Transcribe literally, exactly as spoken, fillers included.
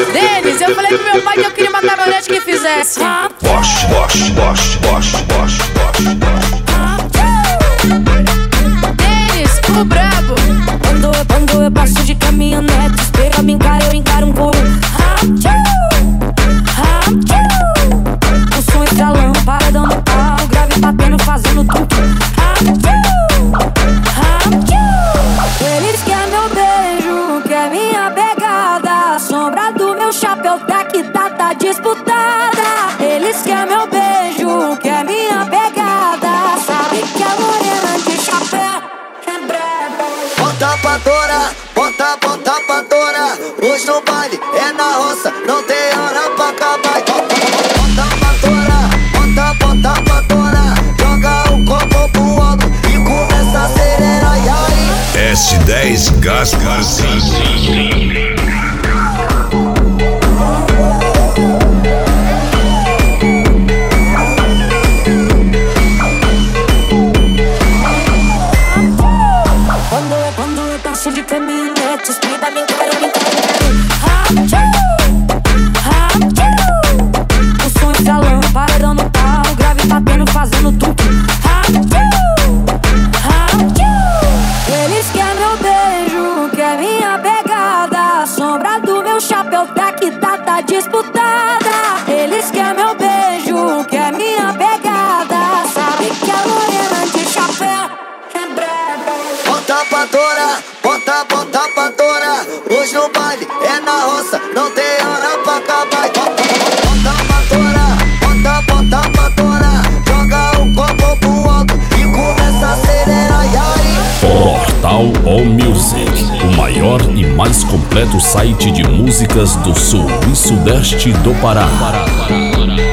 Denis, eu falei pro meu pai que eu queria uma caminhonete que fizesse Bosch, Bosch, Bosch, Bosch, Bosch, Bosch. Denis, o brabo. Quando eu, quando eu passo de caminhonete, espera me encara, eu encaro um pouco. O som estralando, paradão no carro, grave batendo, fazendo tudo. Eles querem meu beijo, quer minha pegada. A sombra do meu chapéu tá que tá, tá disputada. Eles querem meu beijo, quer minha pegada. Sabe que a morena de chapéu é brava. Bota pra torar, bota, bota pra torar. Hoje no baile é na roça, não tem hora pra acabar. Bota pra torar, bota, bota pra torar. Joga o copo pro alto e começa a acelerar. E aí? S dez Gás Brasil. Quando eu, quando eu passo de caminhonete, espida me encara, me encara. O som estralando, paredão no carro, grave batendo, fazendo tudo. Eles querem meu beijo, quer minha pegada. A sombra do meu chapéu tá que tá, tá disputada. Eles querem meu beijo, quer minha pegada. Sabe que a morena de chapéu é brava. Bota pra torar, bota, bota pra torar. Hoje no baile é na roça, não tem hora pra acabar. Bota pra torar, bota, bota pra torar. Joga o copo pro alto e começa a acelerar. E aí? Portal All Music, o maior e mais completo site de músicas do sul e sudeste do Pará.